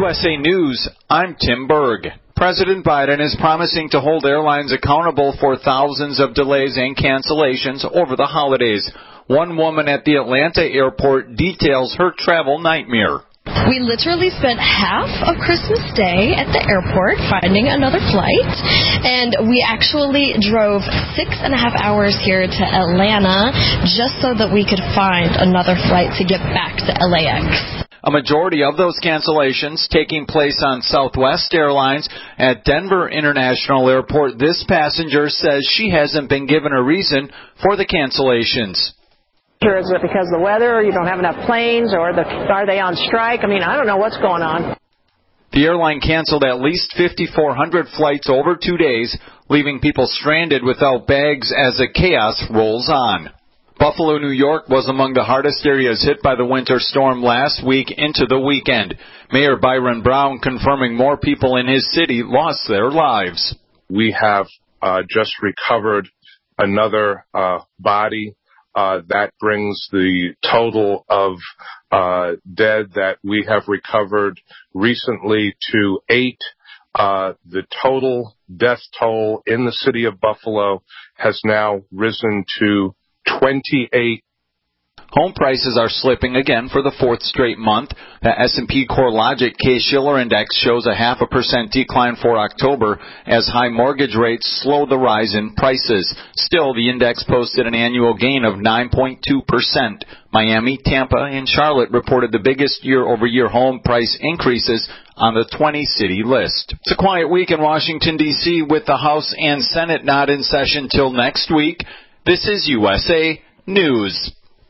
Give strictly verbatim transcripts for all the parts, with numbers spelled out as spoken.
U S A News, I'm Tim Berg. President Biden is promising to hold airlines accountable for thousands of delays and cancellations over the holidays. One woman at the Atlanta airport details her travel nightmare. We literally spent half of Christmas Day at the airport finding another flight, and we actually drove six and a half hours here to Atlanta just so that we could find another flight to get back to L A X. A majority of those cancellations taking place on Southwest Airlines. At Denver International Airport, this passenger says she hasn't been given a reason for the cancellations. Is it because of the weather, or you don't have enough planes, or the, are they on strike? I mean, I don't know what's going on. The airline canceled at least fifty-four hundred flights over two days, leaving people stranded without bags as the chaos rolls on. Buffalo, New York was among the hardest areas hit by the winter storm last week into the weekend. Mayor Byron Brown confirming more people in his city lost their lives. We have uh, just recovered another uh, body. Uh, that brings the total of uh, dead that we have recovered recently to eight. Uh, the total death toll in the city of Buffalo has now risen to twenty-eight. Home prices are slipping again for the fourth straight month. The S and P CoreLogic Case-Shiller Index shows a half a percent decline for October as high mortgage rates slow the rise in prices. Still, the index posted an annual gain of nine point two percent. Miami, Tampa, and Charlotte reported the biggest year-over-year home price increases on the twenty-city list. It's a quiet week in Washington, D C with the House and Senate not in session till next week. This is U S A News.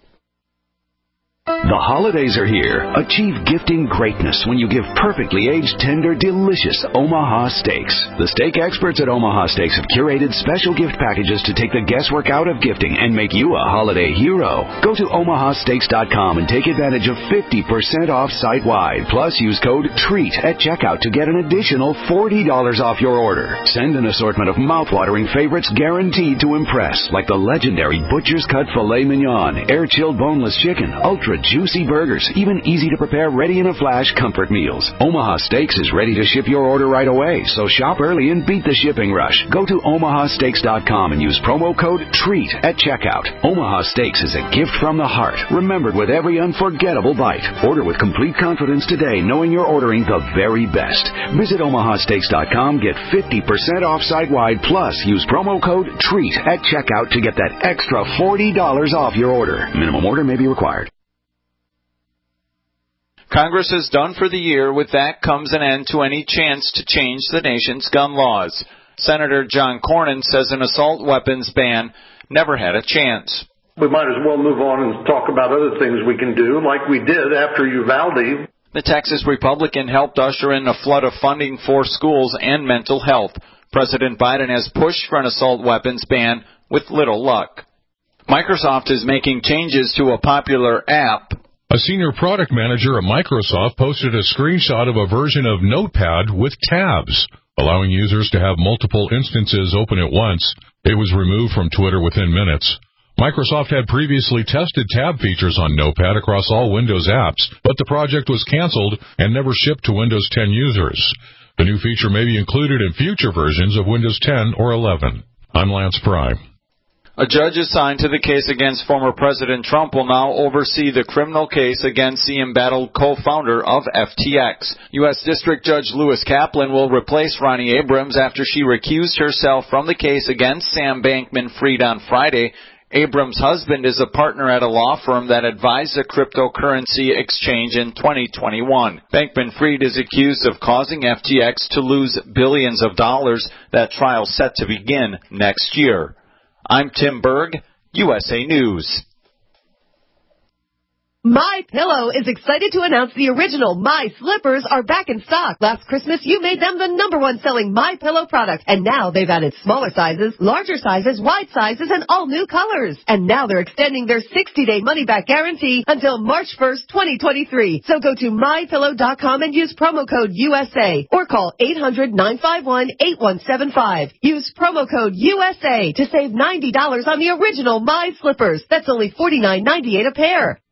The holidays are here. Achieve gifting greatness when you give perfectly aged, tender, delicious Omaha steaks. The steak experts at Omaha Steaks have curated special gift packages to take the guesswork out of gifting and make you a holiday hero. Go to omaha steaks dot com and take advantage of fifty percent off site-wide. Plus, use code TREAT at checkout to get an additional forty dollars off your order. Send an assortment of mouth-watering favorites guaranteed to impress, like the legendary Butcher's Cut Filet Mignon, air-chilled boneless chicken, ultra juicy burgers, even easy-to-prepare, ready-in-a-flash comfort meals. Omaha Steaks is ready to ship your order right away, so shop early and beat the shipping rush. Go to omaha steaks dot com and use promo code TREAT at checkout. Omaha Steaks is a gift from the heart, remembered with every unforgettable bite. Order with complete confidence today, knowing you're ordering the very best. Visit omaha steaks dot com, get fifty percent off site-wide, plus use promo code TREAT at checkout to get that extra forty dollars off your order. Minimum order may be required. Congress is done for the year. With that comes an end to any chance to change the nation's gun laws. Senator John Cornyn says an assault weapons ban never had a chance. We might as well move on and talk about other things we can do, like we did after Uvalde. The Texas Republican helped usher in a flood of funding for schools and mental health. President Biden has pushed for an assault weapons ban with little luck. Microsoft is making changes to a popular app. A senior product manager at Microsoft posted a screenshot of a version of Notepad with tabs, allowing users to have multiple instances open at once. It was removed from Twitter within minutes. Microsoft had previously tested tab features on Notepad across all Windows apps, but the project was canceled and never shipped to Windows ten users. The new feature may be included in future versions of Windows ten or eleven. I'm Lance Pry. A judge assigned to the case against former President Trump will now oversee the criminal case against the embattled co-founder of F T X. U S District Judge Lewis Kaplan will replace Ronnie Abrams after she recused herself from the case against Sam Bankman-Fried on Friday. Abrams' husband is a partner at a law firm that advised a cryptocurrency exchange in twenty twenty-one. Bankman-Fried is accused of causing F T X to lose billions of dollars. That trial set to begin next year. I'm Tim Berg, U S A News. MyPillow is excited to announce the original My Slippers are back in stock. Last Christmas, you made them the number one selling MyPillow product. And now they've added smaller sizes, larger sizes, wide sizes, and all new colors. And now they're extending their sixty-day money-back guarantee until March first, twenty twenty-three. So go to my pillow dot com and use promo code U S A or call eight hundred, nine five one, eight one seven five. Use promo code U S A to save ninety dollars on the original My Slippers. That's only forty-nine ninety-eight a pair.